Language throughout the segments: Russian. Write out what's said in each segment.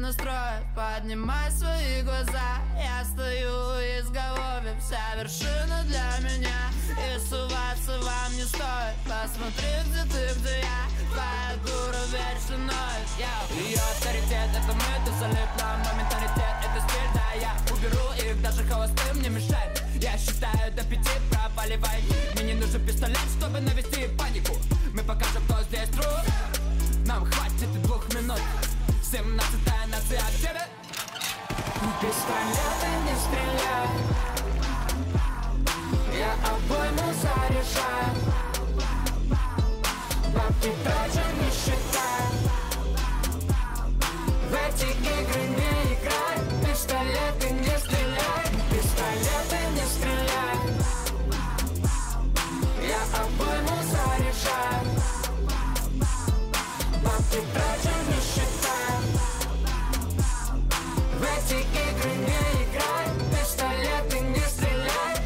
настроя, поднимай свои глаза. Я стою изголовьем, вся вершина для меня. И суваться вам не стоит. Посмотри, где ты, где я. Твоя дура вечно ноет. Ее авторитет, это мы, ты залип на мой менталитет. Это стиль, да, я уберу их, даже холостым не мешает. Я считаю до 5, проваливай. Мне не нужен пистолет, чтобы навести панику. Мы покажем, кто здесь тру. Нам хватит и 2 минут. 17-я нация, а где ты? Пистолеты не стреляй, я обойму заряжаю. Бабки трачу, не считай. В эти игры не играй. Пистолеты не стреляй, пистолеты не стреляй. Я обойму заряжаю. Бабки трачу, не считай. В эти игры не играй. Пистолеты не стреляй.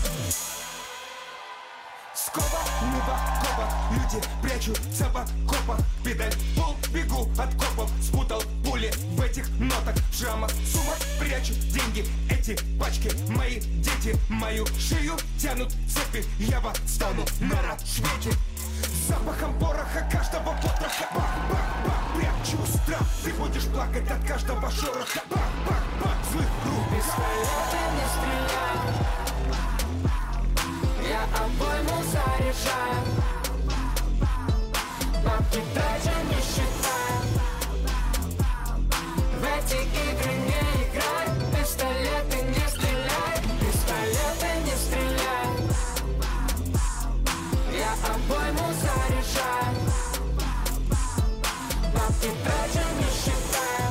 Скоба, нуба, коба. Люди прячутся в окопах. Педаль, пол, бегу от копов. Спутал пули в этих нотах. В жамах сумок прячу деньги. Эти пачки, мои дети. Мою шею тянут цепи. Я восстану на рассвете. С запахом пороха каждого потроха. Бах-бах-бах, прячу страх. Ты будешь плакать от каждого шороха. Бах-бах-бах, злых рук. Пистолеты не стреляй, я обойму заряжаю. Бабки трачу, не считай. В эти игры не играй. Пистолеты не стреляй, пистолеты не стреляй. Я обойму заряжаю. Бабки трачу, не считай.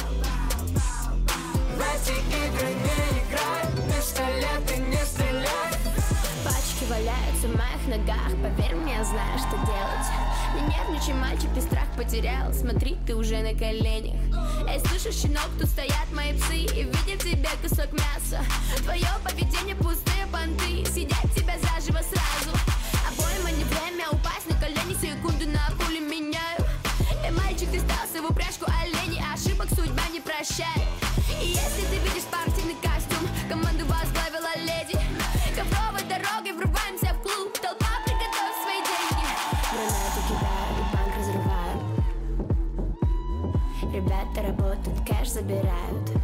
В эти игры не играй. Пистолеты не стреляй. Пачки валяются в моих ногах. Поверь мне, я знаю, что делать. Не нервничай, мальчик, ты страх потерял. Смотри, ты уже на коленях. Эй, слышишь, щенок, тут стоят мои псы и видят в тебе кусок мяса. Твое поведение пустые понты. Съедят тебя заживо сразу. Обойма не время упасть на колени. Секунду на пули меняю. Эй, мальчик, ты стался в упряжку оленей. Ошибок судьба не прощает. И если ты видишь спортивный костюм, команду возглавила леди. Ковровой дорогой врубаемся в клуб. Толпа, приготовь свои деньги. Гранату кидаю и банк разрываю. Ребята работают, кэш забирают.